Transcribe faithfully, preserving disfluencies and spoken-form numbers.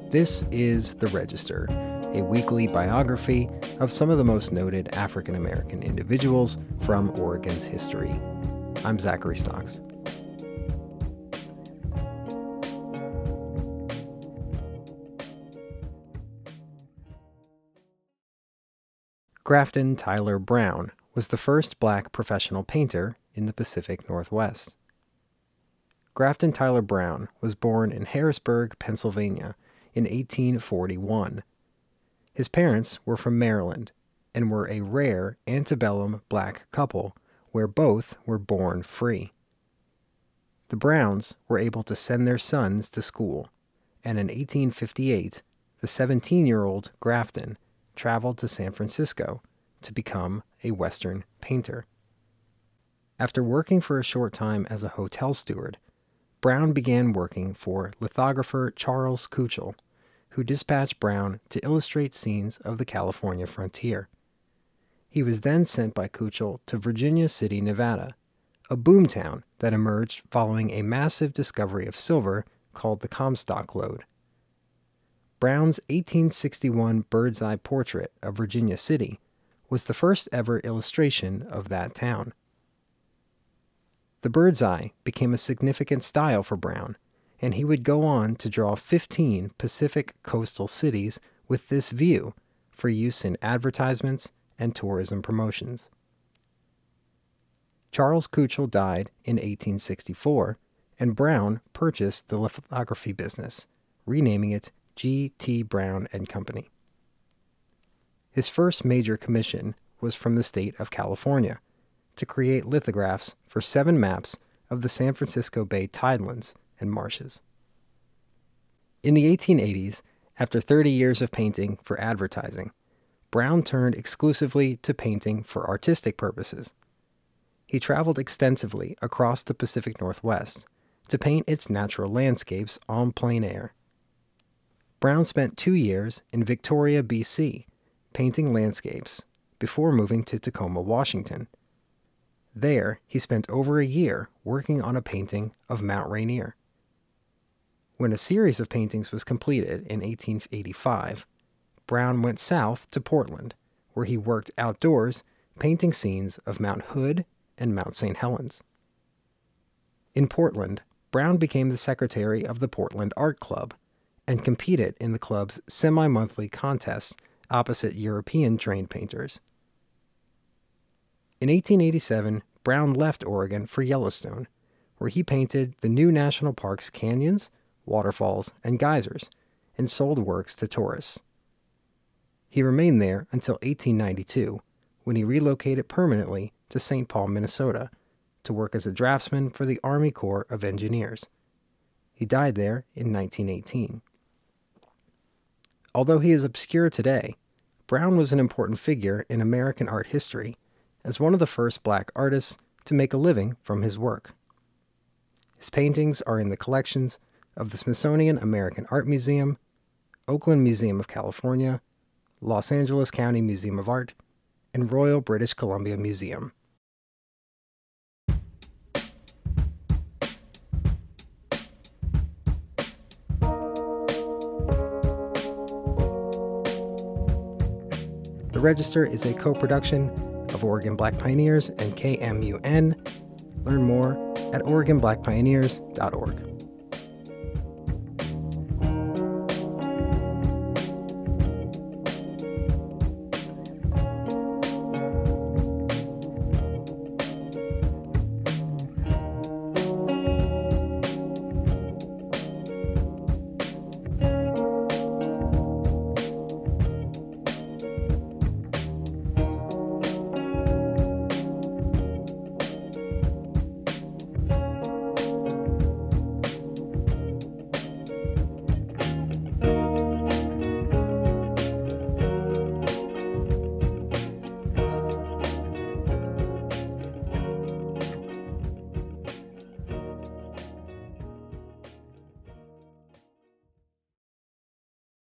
This is The Register, a weekly biography of some of the most noted African American individuals from Oregon's history. I'm Zachary Stocks. Grafton Tyler Brown was the first black professional painter in the Pacific Northwest. Grafton Tyler Brown was born in Harrisburg, Pennsylvania in eighteen forty-one. His parents were from Maryland and were a rare antebellum black couple where both were born free. The Browns were able to send their sons to school, and in eighteen fifty-eight, the seventeen-year-old Grafton traveled to San Francisco to become a Western painter. After working for a short time as a hotel steward, Brown began working for lithographer Charles Kuchel, who dispatched Brown to illustrate scenes of the California frontier. He was then sent by Kuchel to Virginia City, Nevada, a boomtown that emerged following a massive discovery of silver called the Comstock Lode. Brown's eighteen sixty-one bird's eye portrait of Virginia City was the first ever illustration of that town. The bird's eye became a significant style for Brown, and he would go on to draw fifteen Pacific coastal cities with this view for use in advertisements and tourism promotions. Charles Kuchel died in eighteen sixty-four, and Brown purchased the lithography business, renaming it G T Brown and Company. His first major commission was from the state of California to create lithographs for seven maps of the San Francisco Bay tidelands and marshes. In the eighteen eighties, after thirty years of painting for advertising, Brown turned exclusively to painting for artistic purposes. He traveled extensively across the Pacific Northwest to paint its natural landscapes en plein air. Brown spent two years in Victoria, B C, painting landscapes before moving to Tacoma, Washington. There, he spent over a year working on a painting of Mount Rainier. When a series of paintings was completed in eighteen eighty-five, Brown went south to Portland, where he worked outdoors painting scenes of Mount Hood and Mount Saint Helens. In Portland, Brown became the secretary of the Portland Art Club and competed in the club's semi-monthly contests opposite European-trained painters. In eighteen eighty-seven, Brown left Oregon for Yellowstone, where he painted the new national park's canyons, waterfalls, and geysers, and sold works to tourists. He remained there until eighteen ninety-two, when he relocated permanently to Saint Paul, Minnesota, to work as a draftsman for the Army Corps of Engineers. He died there in nineteen eighteen. Although he is obscure today, Brown was an important figure in American art history as one of the first black artists to make a living from his work. His paintings are in the collections of the Smithsonian American Art Museum, Oakland Museum of California, Los Angeles County Museum of Art, and Royal British Columbia Museum. The Register is a co-production of Oregon Black Pioneers and K M U N. Learn more at oregon black pioneers dot org.